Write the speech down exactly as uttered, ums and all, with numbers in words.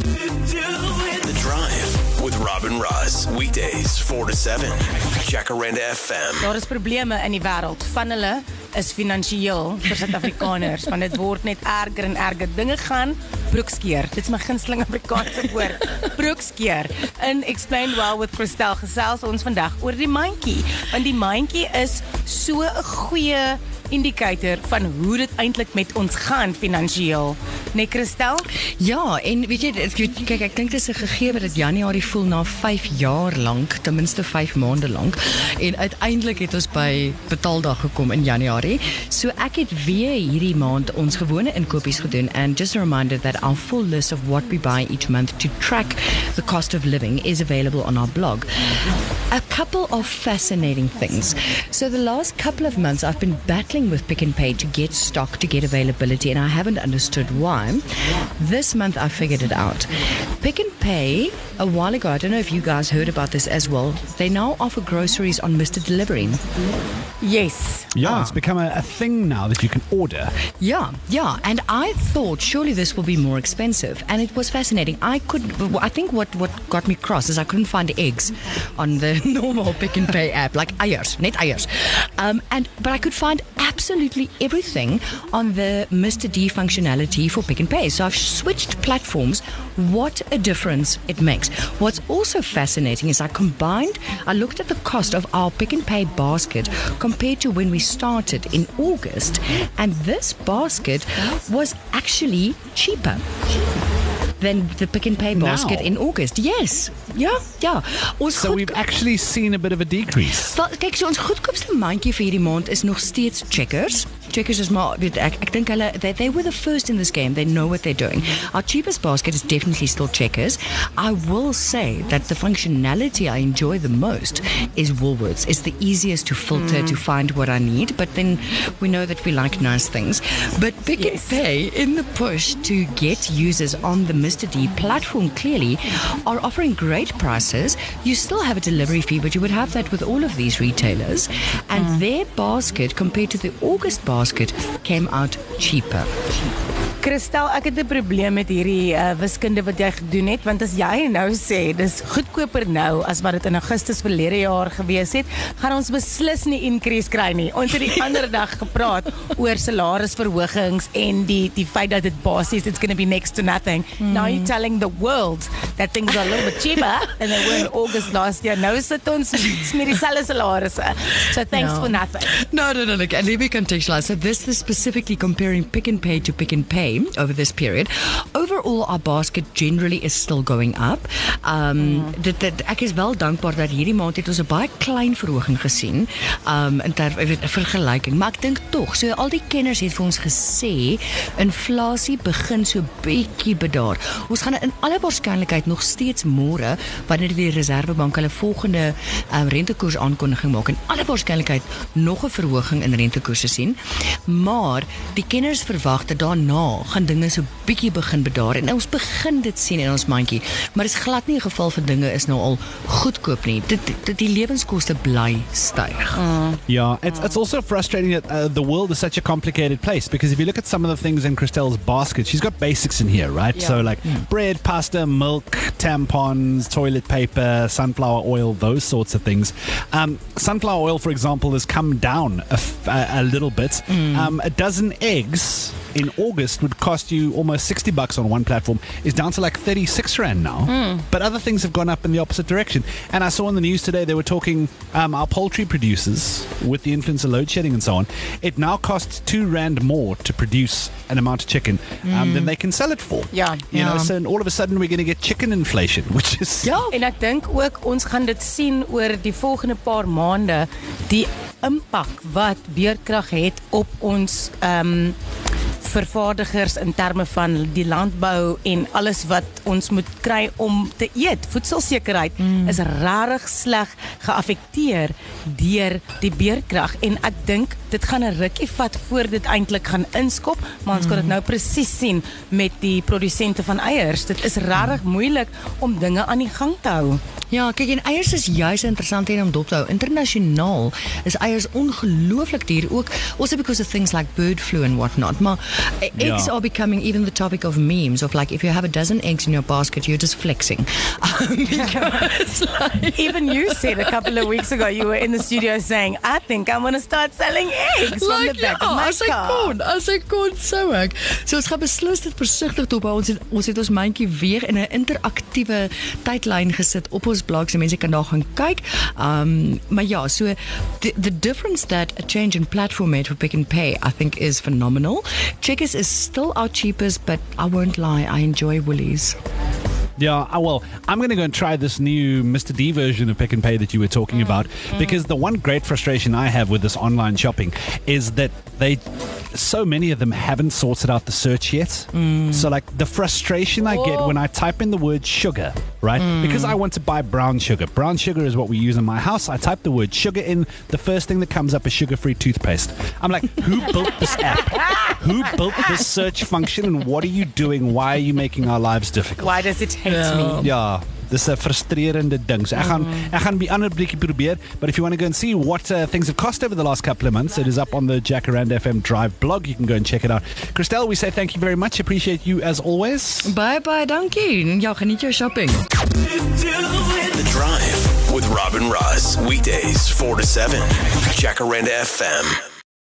The Drive with Robin Ross. Weekdays four to seven. Jacaranda F M. Daar is probleme in die wêreld. Van hulle is finansiëel vir Suid-Afrikaners, want dit word net erger en erger. Dinge gaan broekskeer. Dit is my gunsteling Afrikaanse woord. Broekskeer. In Explain Well with Christel gesels ons vandag oor die mandjie, want die mandjie is so 'n goeie indicator van hoe dit eintlik met ons gaan finansiëel. Nee, Christel? Ja, en weet jy, kyk, ek dink dit is 'n gegewe dat Januarie voel na vyf jaar lank, ten minste vyf maande lank, en uiteindelik het ons by betaaldag gekom in Januarie. So ek het weer hierdie maand ons gewone inkopies gedoen, and just a reminder that our full list of what we buy each month to track the cost of living is available on our blog. A couple of fascinating things. So the last couple of months I've been battling with Pick n Pay to get stock, to get availability, and I haven't understood why. This month I figured it out. Pick n Pay, a while ago, I don't know if you guys heard about this as well, they now offer groceries on Mister Delivery. Yes. Yeah, Ah. it's become a, a thing now that you can order. Yeah, yeah, and I thought surely this will be more expensive, and it was fascinating. I could, I think what, what got me cross is I couldn't find eggs on the normal Pick n Pay app, like eiers, net eiers. Um, and, but I could find absolutely everything on the Mister D functionality for Pick n Pay. So I've switched platforms. What a difference it makes. What's also fascinating is I combined, I looked at the cost of our Pick n Pay basket compared to when we started in August, and this basket was actually cheaper than the Pick n Pay basket Now? in August. Yes. Ja, ja. Ons So goed- we've actually seen a bit of a decrease. Wel, kyk, so ons goedkoopste mandjie vir hierdie maand is nog steeds Checkers. Checkers is maar, weet ek, ek dink hulle, they, they were the first in this game. They know what they're doing. Our cheapest basket is definitely still Checkers. I will say that the functionality I enjoy the most is Woolworths. It's the easiest to filter, mm. to find what I need, but then we know that we like nice things. But Pick n Yes. Pay, in the push to get users on the Mister D platform, clearly are offering great prices. You still have a delivery fee, but you would have that with all of these retailers, and mm. their basket compared to the August basket came out cheaper. Christel, ek het 'n probleem met hierdie uh, wiskunde wat jy gedoen het, want as jy nou sê dis goedkoper nou as wat dit in Augustus verlede jaar gewees het, gaan ons beslis nie increase kry nie. Ons het die ander dag gepraat oor salarisverhogings en die die feit dat dit basies it's going to be next to nothing. Mm. Now you're telling the world that things are a little bit cheaper and they were in August last year. Nou sit ons met dieselfde salarisse. So thanks Ja. for nothing. No, no, no, look, and let me contextualize. So this is specifically comparing Pick n Pay to Pick n Pay over this period. Overall, our basket generally is still going up. Um, mm. dit, dit, ek is wel dankbaar dat hierdie maand het ons 'n baie klein verhoging gesien, um, in ter, weet, vergelyking. Maar ek dink tog, so al die kenners het vir ons gesê, inflasie begin so bietjie bedaar. Ons gaan in alle waarskynlikheid nog steeds môre, wanneer die Reservebank hulle volgende um, rentekoers aankondiging maak, en alle waarskynlikheid nog 'n verhoging in rentekoerse sien. Maar die kenners verwag dat daarna gaan dinge so bietjie begin bedaar, en ons begin dit sien in ons mandjie. Maar dit is glad nie 'n geval van dinge is nou al goedkoop nie. Dit, dit die lewenskoste bly styg. Mm. Yeah, it's it's also frustrating that uh, the world is such a complicated place, because if you look at some of the things in Christelle's basket, she's got basics in here, right? Yeah. So like mm. bread, pasta, milk, tampons, toilet paper, sunflower oil, those sorts of things. Um, sunflower oil, for example, has come down a, f- a, a little bit. Mm. Um, a dozen eggs in August would cost you almost sixty bucks on one platform, is down to like thirty-six rand now. Mm. But other things have gone up in the opposite direction. And I saw in the news today, they were talking, um, our poultry producers, with the influence of load shedding and so on, it now costs two rand more to produce an amount of chicken um, mm. than they can sell it for. Ja. You Ja. know, so all of a sudden we're going to get chicken inflation, which is... Ja. En ek dink ook ons gaan dit sien oor die volgende paar maande, die impak wat beerkrag het op ons um, vervaardigers in terme van die landbou en alles wat ons moet kry om te eet. Voedselsekerheid mm. is rarig sleg geaffekteer deur die beerkrag, en ek dink dit gaan 'n rukkie vat voor dit eintlik gaan inskop, maar ons mm. kan dit nou presies sien met die produsente van eiers. Dit is rarig moeilik om dinge aan die gang te hou. Ja, kyk, en eiers is juist interessant om dop te hou. Internasionaal is eiers ongelooflik duur, ook also because of things like bird flu and whatnot, maar Eggs Yeah. are becoming even the topic of memes of like if you have a dozen eggs in your basket, you're just flexing. Um, because like, Even you said a couple of weeks ago you were in the studio saying, I think I'm going to start selling eggs from like the back ja, of my as ek car. kon, as ek kon sou ek. So ons gaan beslis dit versigtig dop hou. Ons het ons het ons mandjie weer in 'n interaktiewe tydlyn gesit op ons blog so mense kan daar gaan kyk. Um maar ja, so the, the difference that a change in platform made for Pick n Pay I think is phenomenal. Checkers is still our cheapest, but I won't lie, I enjoy Woolies. Yeah, uh, well, I'm going to go and try this new Mister D version of Pick n Pay that you were talking about, because the one great frustration I have with this online shopping is that they, so many of them haven't sorted out the search yet. So like the frustration I get when I type in the word sugar, right? Because I want to buy brown sugar. Brown sugar is what we use in my house. I type the word sugar in, the first thing that comes up is sugar-free toothpaste. I'm like, who built this app? Who built this search function, and what are you doing? Why are you making our lives difficult? Why does it hate me? Ja, dis 'n frustrerende ding. So ek gaan ek gaan by ander bietjie probeer, but if you want to go and see what uh, things have cost over the last couple of months, it is up on the Jacaranda F M Drive blog. You can go and check it out. Christelle, we say thank you very much. Appreciate you as always. Bye bye, dankie. Ja, geniet jou shopping. The Drive with Robin Ross. Weekdays four to seven. Jacaranda F M.